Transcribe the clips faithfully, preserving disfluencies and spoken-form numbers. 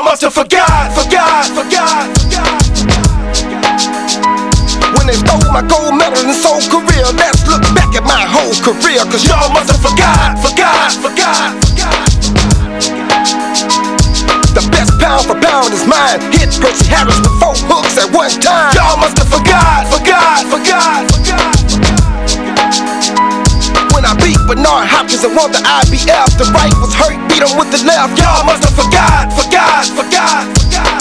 must have forgot, forgot, forgot, forgot. When they stole my gold medal and soul career, let's look back at my whole career, cause y'all must have forgot, forgot, forgot, forgot. The best pound for pound is mine. Hit Percy Harris with four hooks at one time. Y'all must have forgot, forgot, forgot, forgot. When I beat Bernard Hopkins and won the I B F, the right was hurt, beat him with the left. Y'all must have forgot, forgot, forgot, forgot.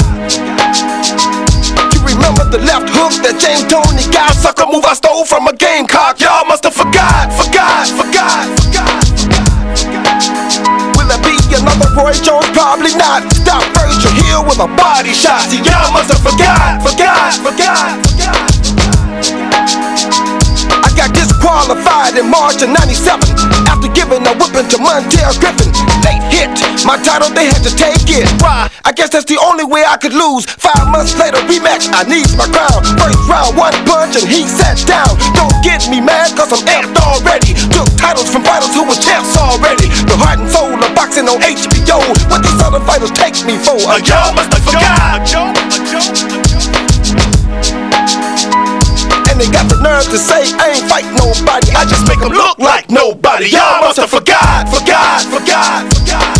You remember the left hook that James Toney got? Sucker move I stole from a Gamecock. Y'all must have forgot, forgot, forgot, forgot. Will it be another Roy Jones? Probably not. Stop Virgil Hill with a body shot. See, y'all must have forgot, forgot, forgot, forgot. I got disqualified in March of ninety-seven after giving a whipping to Montel Griffin. Late hit, my title they had to take it. Why? I guess that's the only way I could lose. Five months later, rematch, I need my crown. First round, one punch and he sat down. Don't get me mad cause I'm amped already. Took titles from fighters who were champs already. The heart and soul of boxing on H B O. What these other fighters take me for? A y'all must have forgot. A joke, a joke, a joke. And they got the nerve to say I ain't fight nobody, I just make them look like nobody. Y'all must have forgot, forgot, forgot, forgot.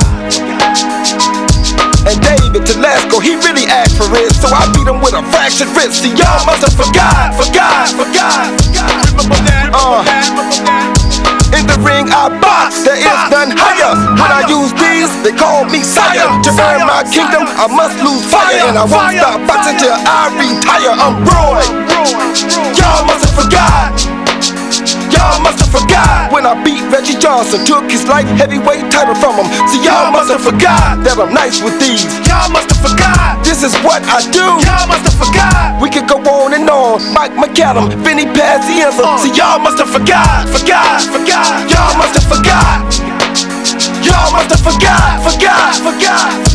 And David Telesco, he really asked for it, so I beat him with a fractured wrist. See, y'all must have forgot, forgot, forgot, forgot. Remember that, uh, remember that. In the ring I box, there is none higher. When I use these, they call me sire. To earn my kingdom, I must lose fire, and I won't stop boxing till I retire. I'm Roy. Y'all must have forgot. Y'all must have forgot when I beat Reggie Johnson, took his light heavyweight title from him. See, y'all must have forgot that I'm nice with these. Y'all must have forgot this is what I do. Y'all must have forgot. We could go on and on. Mike McAdam, Vinny Pazienza. See, y'all must have forgot, forgot, forgot. Y'all must have forgot. Y'all must have forgot, forgot, forgot.